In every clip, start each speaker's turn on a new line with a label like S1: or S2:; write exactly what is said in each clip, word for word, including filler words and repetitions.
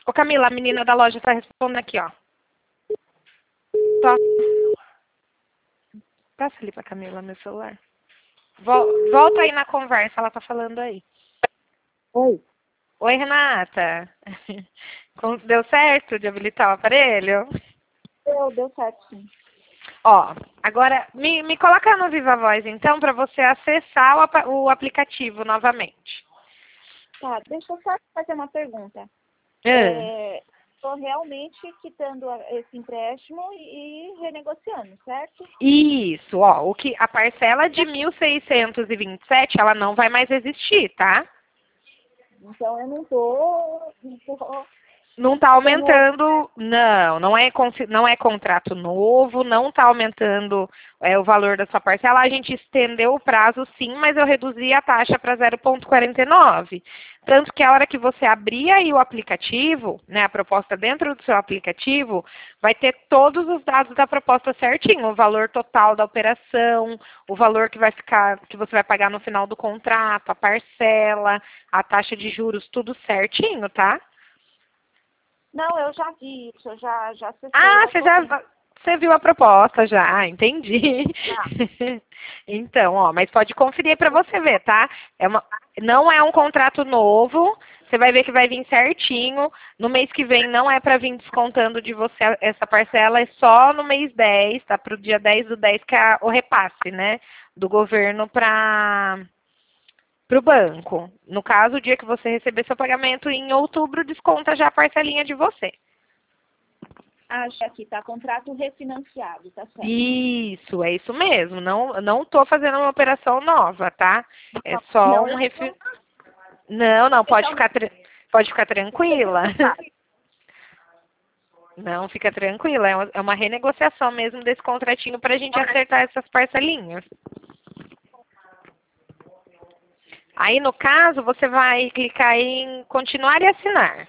S1: Ô Camila, a menina da loja tá respondendo aqui, ó. Tô... Passa ali pra Camila meu celular. Vol- Volta aí na conversa, ela tá falando aí.
S2: Oi.
S1: Oi, Renata. Com- Deu certo de habilitar o aparelho?
S2: Deu, deu certo, sim.
S1: Ó, agora me, me coloca no Viva Voz, então, para você acessar o, apa- o aplicativo novamente.
S2: Tá, deixa eu só fazer uma pergunta.
S1: Ah,
S2: Estou realmente quitando a- esse empréstimo e, e renegociando, certo?
S1: Isso, ó, o que, a parcela de mil seiscentos e vinte e sete, ela não vai mais existir, tá?
S2: Então eu não tô, não tô
S1: Não está
S2: tendo outro.
S1: aumentando, não, não é, consi- não é contrato novo, não está aumentando é, o valor da sua parcela. A gente estendeu o prazo sim, mas eu reduzi a taxa para zero vírgula quarenta e nove. Tanto que a hora que você abrir aí o aplicativo, né, a proposta dentro do seu aplicativo, vai ter todos os dados da proposta certinho, o valor total da operação, o valor que vai ficar, que você vai pagar no final do contrato, a parcela, a taxa de juros, tudo certinho, tá?
S2: Não, eu já vi isso, eu já, já acessei,
S1: Ah,
S2: já
S1: você
S2: tô vendo.
S1: já você viu a proposta já, ah, entendi.
S2: Tá.
S1: Então, ó, mas pode conferir para você ver, tá? É uma, não é um contrato novo. Você vai ver que vai vir certinho. No mês que vem não é para vir descontando de você essa parcela, é só no mês dez, tá? Para o dia dez do dez, que é a- o repasse, né? Do governo para o banco. No caso, o dia que você receber seu pagamento em outubro, desconta já a parcelinha de você.
S2: Acho que aqui tá contrato refinanciado, tá certo.
S1: Isso, é isso mesmo. Não, não estou fazendo uma operação nova, tá? É só
S2: Não,
S1: um
S2: eu
S1: refi... Não, não, pode
S2: então,
S1: ficar, tra- pode ficar tranquila.
S2: tá.
S1: Não, fica tranquila. É uma, é uma renegociação mesmo desse contratinho para a gente acertar essas parcelinhas. Aí, no caso, você vai clicar em continuar e assinar.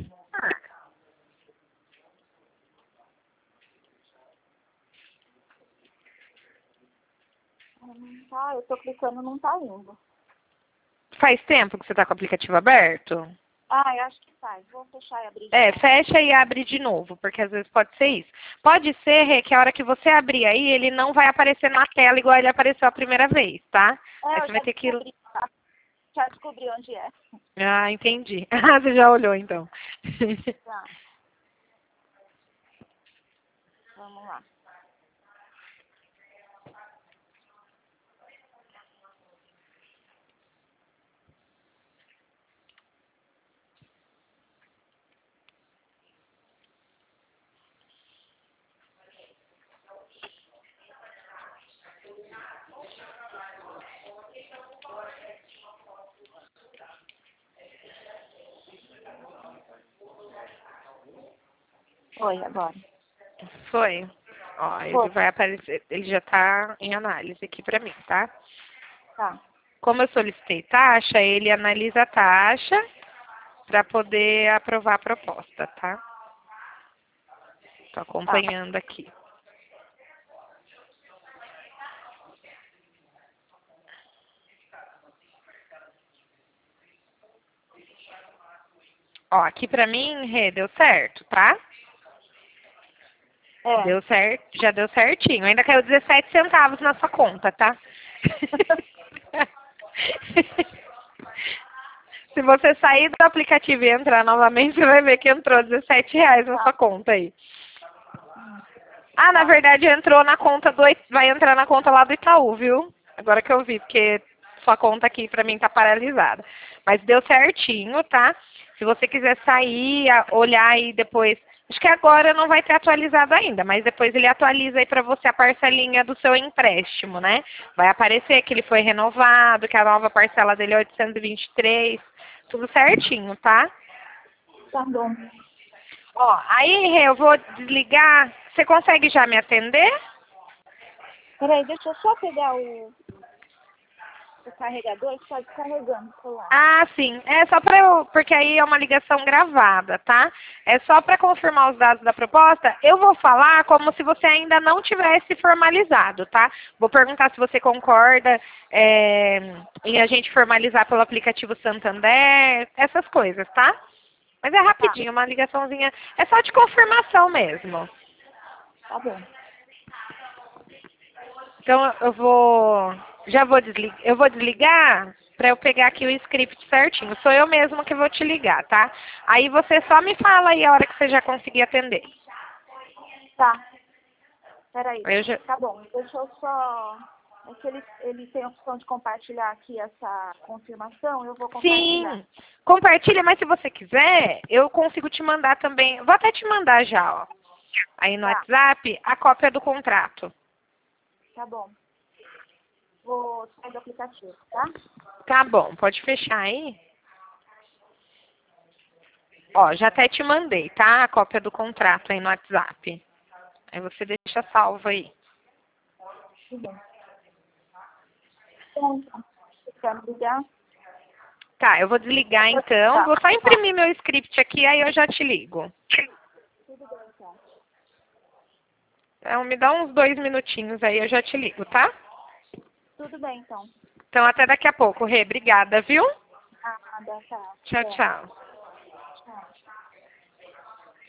S2: Hum, Tá, eu tô clicando, não tá indo.
S1: Faz tempo que você está com o aplicativo aberto?
S2: Ah, eu acho que faz. Vou fechar e abrir de
S1: É,
S2: novo.
S1: fecha e abre de novo, porque às vezes pode ser isso. Pode ser, Rê, que a hora que você abrir aí, ele não vai aparecer na tela igual ele apareceu a primeira vez, tá?
S2: É,
S1: Aí
S2: eu
S1: você vai
S2: já
S1: ter que...
S2: descobri, tá? Já descobri onde é.
S1: Ah, entendi. Ah, você já olhou, então.
S2: Tá, vamos lá. Oi, agora.
S1: Foi. Ó, ele
S2: Foi,
S1: vai aparecer, ele já tá em análise aqui pra mim, tá?
S2: tá.
S1: Como eu solicitei taxa, ele analisa a taxa para poder aprovar a proposta, tá? Tô
S2: Tá.
S1: acompanhando aqui. Ó, aqui pra mim, Rê, deu certo, tá?
S2: É.
S1: Deu certo, já deu certinho. Ainda caiu dezessete centavos na sua conta, tá? Se você sair do aplicativo e entrar novamente, você vai ver que entrou dezessete reais na
S2: Tá.
S1: sua conta aí. Ah, na verdade entrou na conta do... Vai entrar na conta lá do Itaú, viu? Agora que eu vi, porque sua conta aqui pra mim tá paralisada. Mas deu certinho, tá? Se você quiser sair, a- olhar aí depois... Acho que agora não vai ter atualizado ainda, mas depois ele atualiza aí pra você a parcelinha do seu empréstimo, né? Vai aparecer que ele foi renovado, que a nova parcela dele é oitocentos e vinte e três. Tudo certinho, tá?
S2: Tá bom.
S1: Ó, aí, Rê, eu vou desligar. Você consegue já me atender?
S2: Peraí, deixa eu só pegar o, o carregador que tá descarregando o celular.
S1: Ah, sim. É só para eu, porque aí é uma ligação gravada, tá? É só para confirmar os dados da proposta. Eu vou falar como se você ainda não tivesse formalizado, tá? Vou perguntar se você concorda é, em a gente formalizar pelo aplicativo Santander, essas coisas, tá? Mas é rapidinho, uma ligaçãozinha. É só de confirmação mesmo.
S2: Tá bom.
S1: Então eu vou. Já vou desligar. Eu vou desligar para eu pegar aqui o script certinho. Sou eu mesma que vou te ligar, tá? Aí você só me fala aí a hora que você já conseguir atender.
S2: Tá. Peraí.
S1: Eu já...
S2: Tá bom. Deixa eu só... É que ele, ele tem a opção de compartilhar aqui essa confirmação. Eu vou compartilhar.
S1: Sim. Compartilha, mas se você quiser, eu consigo te mandar também. Vou até te mandar já, ó. Aí no
S2: Tá.
S1: WhatsApp, a cópia do contrato.
S2: Tá bom. Vou sair do aplicativo, tá?
S1: Tá bom, pode fechar aí. Ó, já até te mandei, tá? A cópia do contrato aí no WhatsApp. Aí você deixa salvo aí.
S2: Tudo bem. Então, você quer me ligar?
S1: Tá, eu vou desligar então.
S2: Tá.
S1: Vou só imprimir meu script aqui, aí eu já te ligo.
S2: Tudo bem, então.
S1: Então me dá uns dois minutinhos aí, eu já te ligo, tá?
S2: Tudo bem, então.
S1: Então até daqui a pouco, Rê. Obrigada, viu?
S2: Nada, tá.
S1: Tchau,
S2: É.
S1: tchau.
S2: Tchau.